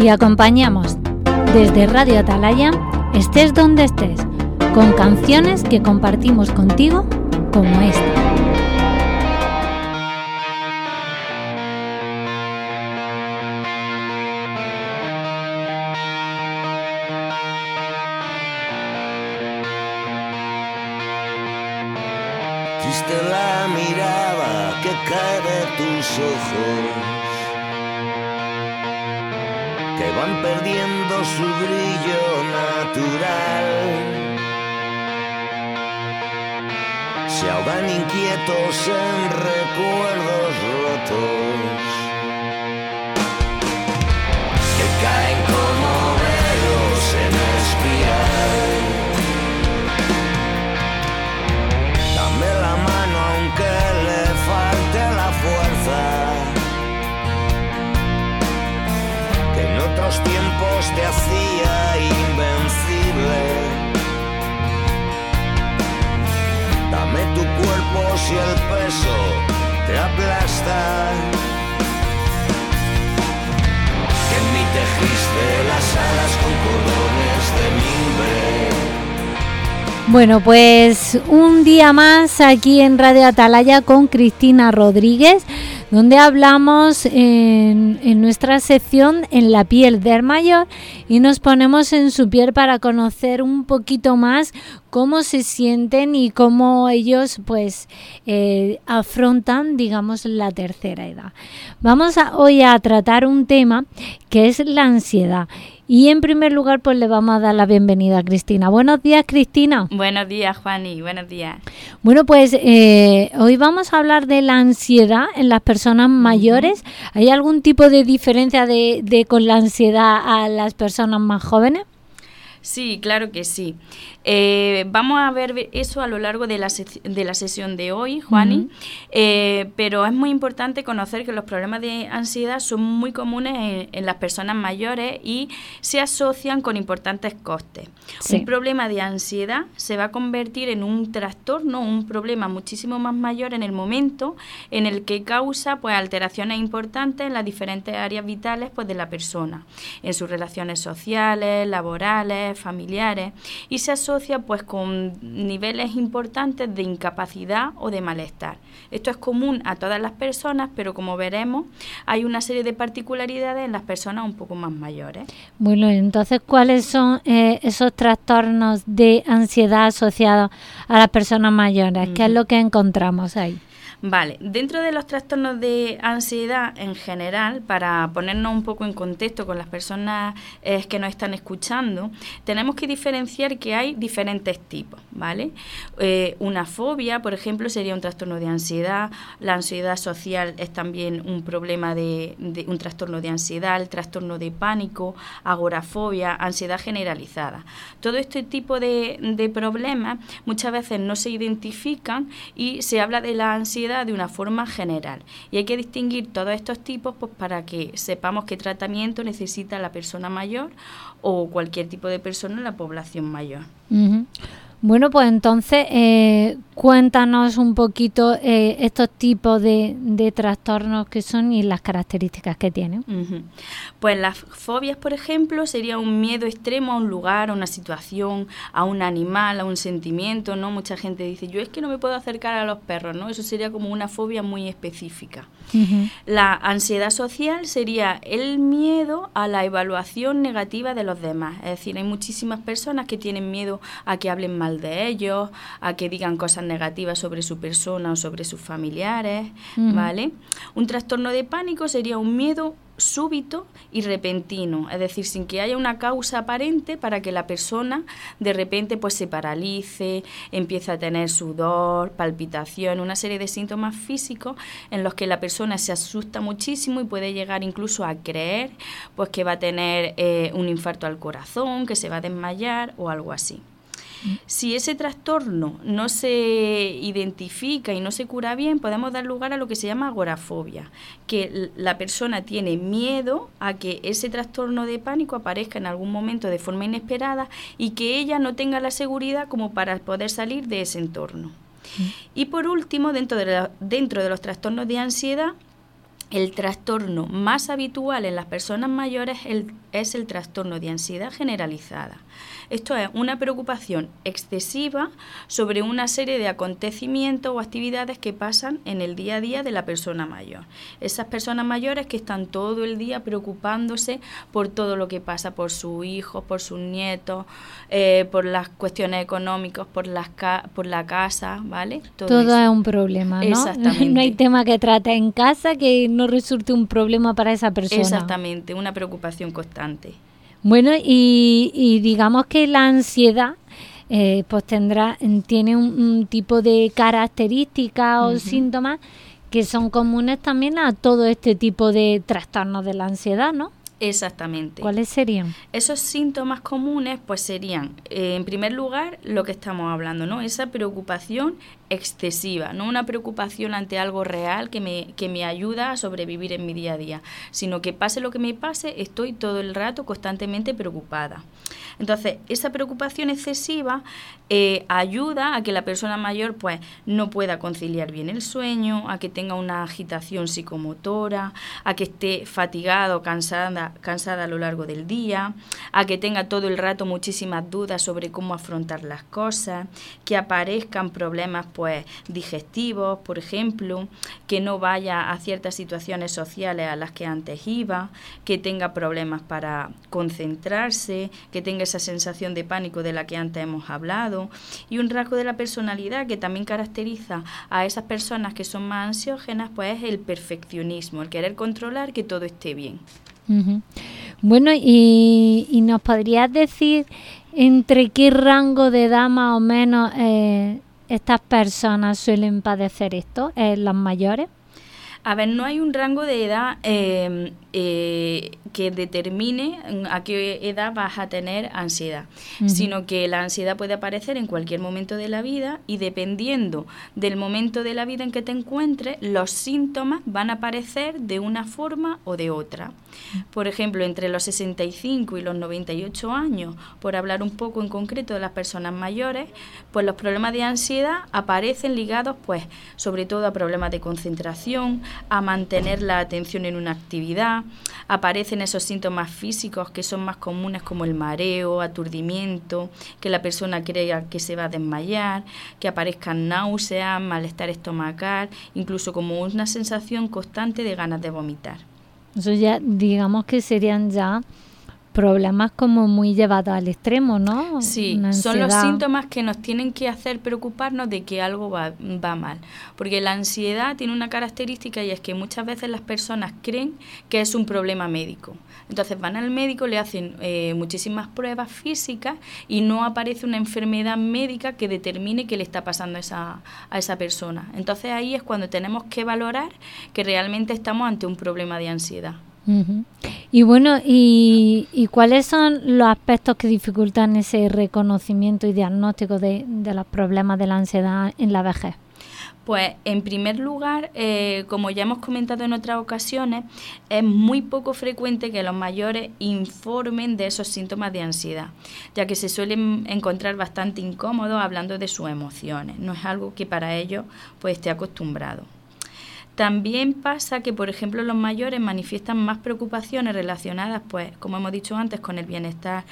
Te acompañamos desde Radio Atalaya, estés donde estés, con canciones que compartimos contigo como esta. Triste la mirada que cae de tus ojos, que van perdiendo su brillo natural, se ahogan inquietos en recuerdos rotos, que caen como velos en espiral. Dame la mano aunque le falte la fuerza, que en otros tiempos te hacía invencible. Dame tu cuerpo si el peso te aplasta, que en mí tejiste las alas con cordones de mimbre. Bueno, pues un día más aquí en Radio Atalaya con Cristina Rodríguez, donde hablamos en nuestra sección En la piel del mayor y nos ponemos en su piel para conocer un poquito más cómo se sienten y cómo ellos pues afrontan, digamos, la tercera edad. Vamos hoy a tratar un tema que es la ansiedad. Y en primer lugar, pues le vamos a dar la bienvenida a Cristina. Buenos días, Cristina. Buenos días, Juani. Buenos días. Bueno, pues hoy vamos a hablar de la ansiedad en las personas mayores. ¿Hay algún tipo de diferencia de con la ansiedad a las personas más jóvenes? Sí, claro que sí. Vamos a ver eso a lo largo de la sesión de hoy, Juani, pero es muy importante conocer que los problemas de ansiedad son muy comunes en las personas mayores y se asocian con importantes costes. Sí. Un problema de ansiedad se va a convertir en un trastorno, un problema muchísimo más mayor en el momento en el que causa pues alteraciones importantes en las diferentes áreas vitales pues de la persona, en sus relaciones sociales, laborales, familiares, y se asocia pues con niveles importantes de incapacidad o de malestar. Esto es común a todas las personas, pero como veremos, hay una serie de particularidades en las personas un poco más mayores. Bueno, entonces, ¿cuáles son esos trastornos de ansiedad asociados a las personas mayores? ¿Qué es lo que encontramos ahí? Vale, dentro de los trastornos de ansiedad en general, para ponernos un poco en contexto con las personas que nos están escuchando, tenemos que diferenciar que hay diferentes tipos, ¿vale? Una fobia, por ejemplo, sería un trastorno de ansiedad. La ansiedad social es también un problema de un trastorno de ansiedad, el trastorno de pánico, agorafobia, ansiedad generalizada. Todo este tipo de problemas muchas veces no se identifican y se habla de la ansiedad de una forma general, y hay que distinguir todos estos tipos pues para que sepamos qué tratamiento necesita la persona mayor o cualquier tipo de persona en la población mayor. Uh-huh. Bueno, pues entonces cuéntanos un poquito estos tipos de trastornos que son y las características que tienen. Uh-huh. Pues las fobias, por ejemplo, sería un miedo extremo a un lugar, a una situación, a un animal, a un sentimiento, ¿no? Mucha gente dice, yo es que no me puedo acercar a los perros, ¿no? Eso sería como una fobia muy específica. Uh-huh. La ansiedad social sería el miedo a la evaluación negativa de los demás. Es decir, hay muchísimas personas que tienen miedo a que hablen mal de ellos, a que digan cosas negativas sobre su persona o sobre sus familiares, ¿vale? Un trastorno de pánico sería un miedo súbito y repentino, es decir, sin que haya una causa aparente para que la persona de repente pues se paralice, empiece a tener sudor, palpitación, una serie de síntomas físicos en los que la persona se asusta muchísimo y puede llegar incluso a creer pues que va a tener un infarto al corazón, que se va a desmayar o algo así. Si ese trastorno no se identifica y no se cura bien, podemos dar lugar a lo que se llama agorafobia, que la persona tiene miedo a que ese trastorno de pánico aparezca en algún momento de forma inesperada y que ella no tenga la seguridad como para poder salir de ese entorno. Y por último, dentro de los trastornos de ansiedad, el trastorno más habitual en las personas mayores es el trastorno de ansiedad generalizada. Esto es una preocupación excesiva sobre una serie de acontecimientos o actividades que pasan en el día a día de la persona mayor. Esas personas mayores que están todo el día preocupándose por todo lo que pasa, por sus hijos, por sus nietos, por las cuestiones económicas, por la casa, ¿vale? Todo es un problema, ¿no? Exactamente. No hay tema que trate en casa que no resulte un problema para esa persona. Exactamente, una preocupación constante. Bueno, y digamos que la ansiedad pues tiene un tipo de características o síntomas que son comunes también a todo este tipo de trastornos de la ansiedad, ¿no? Exactamente. ¿Cuáles serían? Esos síntomas comunes pues serían, en primer lugar, lo que estamos hablando, ¿no? Esa preocupación excesiva, no una preocupación ante algo real que me ayuda a sobrevivir en mi día a día, sino que pase lo que me pase, estoy todo el rato constantemente preocupada. Entonces, esa preocupación excesiva ayuda a que la persona mayor pues no pueda conciliar bien el sueño, a que tenga una agitación psicomotora, a que esté fatigado, cansada a lo largo del día, a que tenga todo el rato muchísimas dudas sobre cómo afrontar las cosas, que aparezcan problemas pues digestivos, por ejemplo, que no vaya a ciertas situaciones sociales a las que antes iba, que tenga problemas para concentrarse, que tenga esa sensación de pánico de la que antes hemos hablado, y un rasgo de la personalidad que también caracteriza a esas personas que son más ansiógenas, pues es el perfeccionismo, el querer controlar que todo esté bien. Uh-huh. Bueno, y ¿nos podrías decir entre qué rango de edad más o menos estas personas suelen padecer esto, las mayores? A ver, no hay un rango de edad que determine a qué edad vas a tener ansiedad, sino que la ansiedad puede aparecer en cualquier momento de la vida y dependiendo del momento de la vida en que te encuentres, los síntomas van a aparecer de una forma o de otra. Por ejemplo, entre los 65 y los 98 años, por hablar un poco en concreto de las personas mayores, pues los problemas de ansiedad aparecen ligados, pues, sobre todo a problemas de concentración, a mantener la atención en una actividad. Aparecen esos síntomas físicos que son más comunes como el mareo, aturdimiento, que la persona crea que se va a desmayar, que aparezcan náuseas, malestar estomacal, incluso como una sensación constante de ganas de vomitar. Eso ya, digamos que serían ya problemas como muy llevados al extremo, ¿no? Sí, son los síntomas que nos tienen que hacer preocuparnos de que algo va mal. Porque la ansiedad tiene una característica y es que muchas veces las personas creen que es un problema médico. Entonces van al médico, le hacen muchísimas pruebas físicas y no aparece una enfermedad médica que determine qué le está pasando a esa persona. Entonces ahí es cuando tenemos que valorar que realmente estamos ante un problema de ansiedad. Uh-huh. Y bueno, ¿y cuáles son los aspectos que dificultan ese reconocimiento y diagnóstico de los problemas de la ansiedad en la vejez? Pues en primer lugar, como ya hemos comentado en otras ocasiones, es muy poco frecuente que los mayores informen de esos síntomas de ansiedad, ya que se suelen encontrar bastante incómodos hablando de sus emociones. No es algo que para ellos pues esté acostumbrado. También pasa que, por ejemplo, los mayores manifiestan más preocupaciones relacionadas, pues, como hemos dicho antes, con el bienestar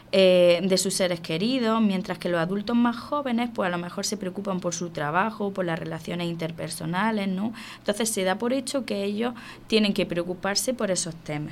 de sus seres queridos, mientras que los adultos más jóvenes, pues, a lo mejor se preocupan por su trabajo, por las relaciones interpersonales, ¿no? Entonces, se da por hecho que ellos tienen que preocuparse por esos temas.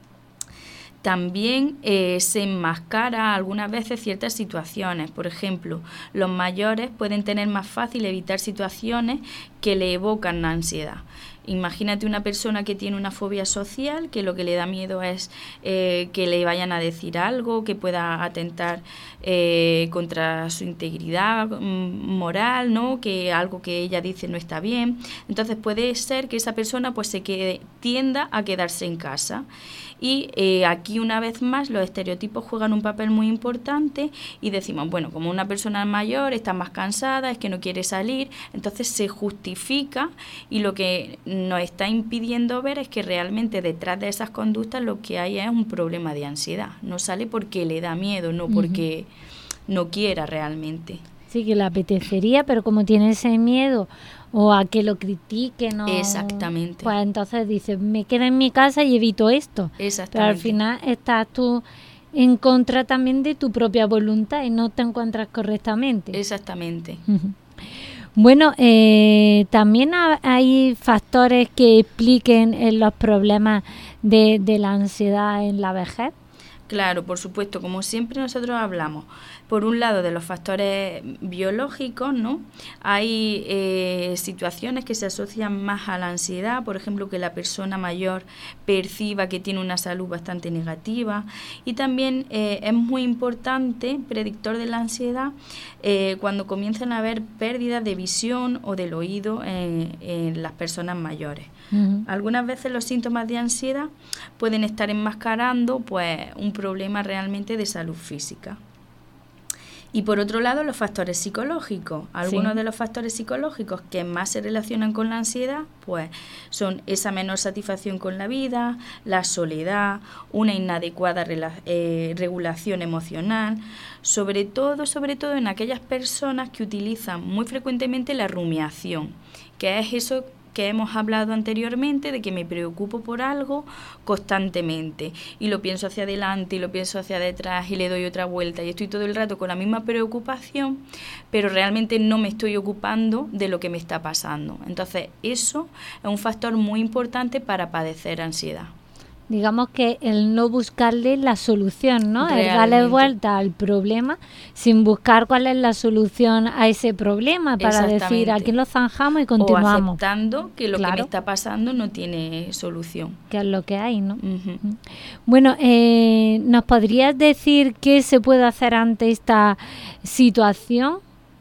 También se enmascara algunas veces ciertas situaciones. Por ejemplo, los mayores pueden tener más fácil evitar situaciones que le evocan la ansiedad. Imagínate una persona que tiene una fobia social, que lo que le da miedo es que le vayan a decir algo, que pueda atentar contra su integridad moral, ¿no? Que algo que ella dice no está bien. Entonces puede ser que esa persona pues tienda a quedarse en casa. Y aquí una vez más los estereotipos juegan un papel muy importante y decimos, bueno, como una persona mayor está más cansada, es que no quiere salir, entonces se justifica y lo que nos está impidiendo ver es que realmente detrás de esas conductas lo que hay es un problema de ansiedad. No sale porque le da miedo, no porque no quiera realmente. Sí, que le apetecería, pero como tiene ese miedo o a que lo critiquen, o, Exactamente. pues entonces dice, me quedo en mi casa y evito esto. Exactamente. Pero al final estás tú en contra también de tu propia voluntad y no te encuentras correctamente. Exactamente. Bueno, también hay factores que expliquen los problemas de la ansiedad en la vejez. Claro, por supuesto, como siempre nosotros hablamos, por un lado de los factores biológicos, ¿no? Hay situaciones que se asocian más a la ansiedad, por ejemplo, que la persona mayor perciba que tiene una salud bastante negativa, y también es muy importante, predictor de la ansiedad, cuando comienzan a haber pérdidas de visión o del oído en las personas mayores. Uh-huh. Algunas veces los síntomas de ansiedad pueden estar enmascarando pues un problema realmente de salud física. Y por otro lado, los factores psicológicos. Algunos de los factores psicológicos que más se relacionan con la ansiedad, pues son esa menor satisfacción con la vida, la soledad, una inadecuada regulación emocional, sobre todo en aquellas personas que utilizan muy frecuentemente la rumiación, que es eso que hemos hablado anteriormente, de que me preocupo por algo constantemente y lo pienso hacia adelante y lo pienso hacia detrás y le doy otra vuelta y estoy todo el rato con la misma preocupación, pero realmente no me estoy ocupando de lo que me está pasando. Entonces eso es un factor muy importante para padecer ansiedad. Digamos que el no buscarle la solución, ¿no? El darle vuelta al problema sin buscar cuál es la solución a ese problema para decir, aquí lo zanjamos y continuamos. O aceptando que lo que me está pasando no tiene solución. Que es lo que hay, ¿no? Uh-huh. Bueno, ¿nos podrías decir qué se puede hacer ante esta situación?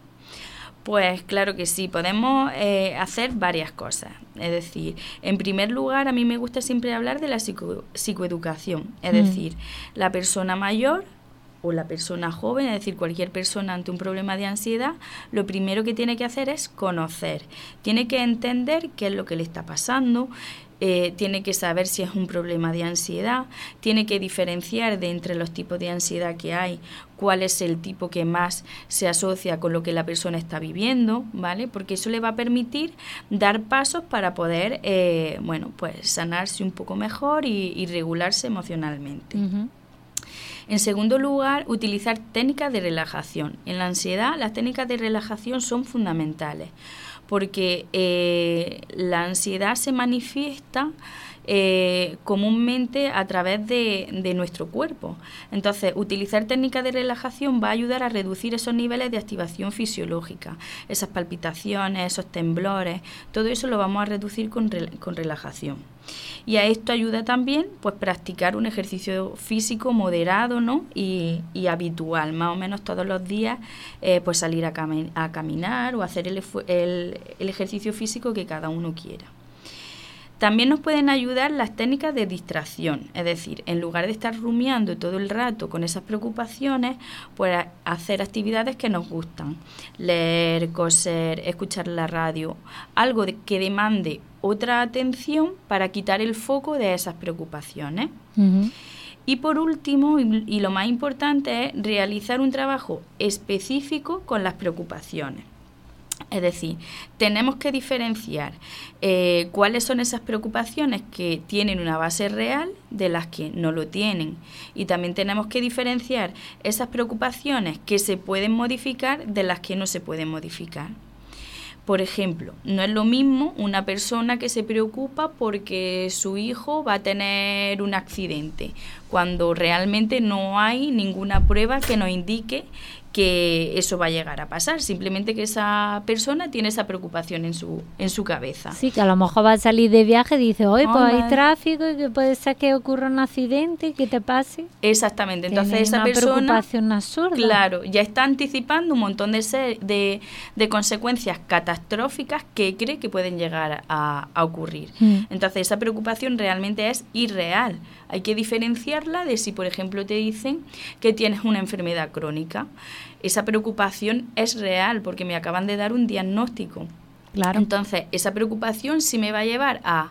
Pues claro que sí, podemos hacer varias cosas. Es decir, en primer lugar, a mí me gusta siempre hablar de la psicoeducación. Es decir, la persona mayor o la persona joven, es decir, cualquier persona ante un problema de ansiedad, lo primero que tiene que hacer es conocer. Tiene que entender qué es lo que le está pasando, tiene que saber si es un problema de ansiedad, tiene que diferenciar de entre los tipos de ansiedad que hay, cuál es el tipo que más se asocia con lo que la persona está viviendo, ¿vale? Porque eso le va a permitir dar pasos para poder, pues sanarse un poco mejor y regularse emocionalmente. Uh-huh. En segundo lugar, utilizar técnicas de relajación. En la ansiedad, las técnicas de relajación son fundamentales, porque la ansiedad se manifiesta comúnmente a través de nuestro cuerpo. Entonces, utilizar técnicas de relajación va a ayudar a reducir esos niveles de activación fisiológica, esas palpitaciones, esos temblores, todo eso lo vamos a reducir con relajación. Y a esto ayuda también pues practicar un ejercicio físico moderado, ¿no? y habitual, más o menos todos los días, pues salir a caminar o hacer el ejercicio físico que cada uno quiera. También nos pueden ayudar las técnicas de distracción, es decir, en lugar de estar rumiando todo el rato con esas preocupaciones, pues hacer actividades que nos gustan, leer, coser, escuchar la radio, algo que demande otra atención para quitar el foco de esas preocupaciones. Uh-huh. Y por último, y lo más importante, es realizar un trabajo específico con las preocupaciones. Es decir, tenemos que diferenciar cuáles son esas preocupaciones que tienen una base real de las que no lo tienen. Y también tenemos que diferenciar esas preocupaciones que se pueden modificar de las que no se pueden modificar. Por ejemplo, no es lo mismo una persona que se preocupa porque su hijo va a tener un accidente, cuando realmente no hay ninguna prueba que nos indique que eso va a llegar a pasar, simplemente que esa persona tiene esa preocupación en su cabeza. Sí, que a lo mejor va a salir de viaje y dice, hoy pues hay tráfico y que puede ser que ocurra un accidente y que te pase. Exactamente, entonces esa persona, preocupación absurda. Claro, ya está anticipando un montón de consecuencias catastróficas que cree que pueden llegar a ocurrir. Entonces esa preocupación realmente es irreal. Hay que diferenciarla de si, por ejemplo, te dicen que tienes una enfermedad crónica. Esa preocupación es real porque me acaban de dar un diagnóstico. Claro. Entonces, esa preocupación sí me va a llevar a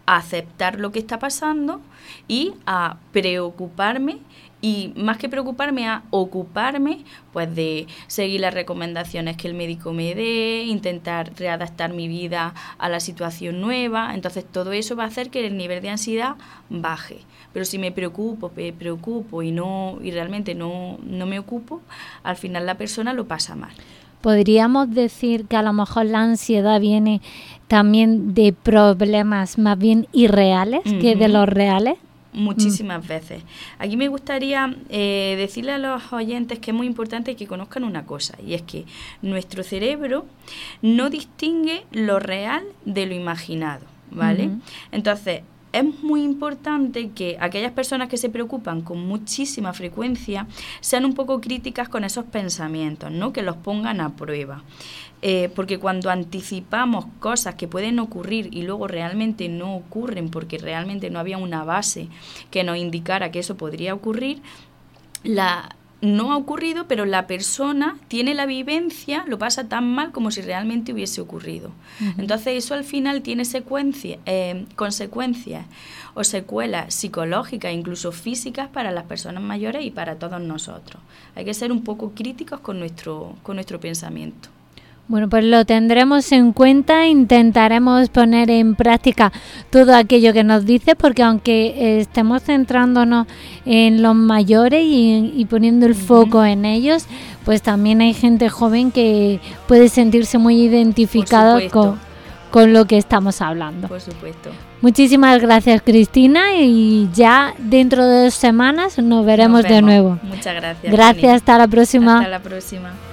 a aceptar lo que está pasando y a preocuparme. Y más que preocuparme, a ocuparme pues de seguir las recomendaciones que el médico me dé, intentar readaptar mi vida a la situación nueva. Entonces todo eso va a hacer que el nivel de ansiedad baje. Pero si me preocupo y realmente no me ocupo, al final la persona lo pasa mal. ¿Podríamos decir que a lo mejor la ansiedad viene también de problemas más bien irreales que de los reales? Muchísimas veces. Aquí me gustaría decirle a los oyentes que es muy importante que conozcan una cosa, y es que nuestro cerebro no distingue lo real de lo imaginado, ¿vale? Entonces, es muy importante que aquellas personas que se preocupan con muchísima frecuencia sean un poco críticas con esos pensamientos, ¿no? Que los pongan a prueba. Porque cuando anticipamos cosas que pueden ocurrir y luego realmente no ocurren porque realmente no había una base que nos indicara que eso podría ocurrir, no ha ocurrido, pero la persona tiene la vivencia, lo pasa tan mal como si realmente hubiese ocurrido. Entonces eso al final tiene consecuencias o secuelas psicológicas, incluso físicas para las personas mayores y para todos nosotros. Hay que ser un poco críticos con nuestro pensamiento. Bueno, pues lo tendremos en cuenta, intentaremos poner en práctica todo aquello que nos dice, porque aunque estemos centrándonos en los mayores y poniendo el foco en ellos, pues también hay gente joven que puede sentirse muy identificada con lo que estamos hablando. Por supuesto. Muchísimas gracias, Cristina, y ya dentro de 2 semanas nos veremos de nuevo. Muchas gracias. Gracias, Tony. Hasta la próxima. Hasta la próxima.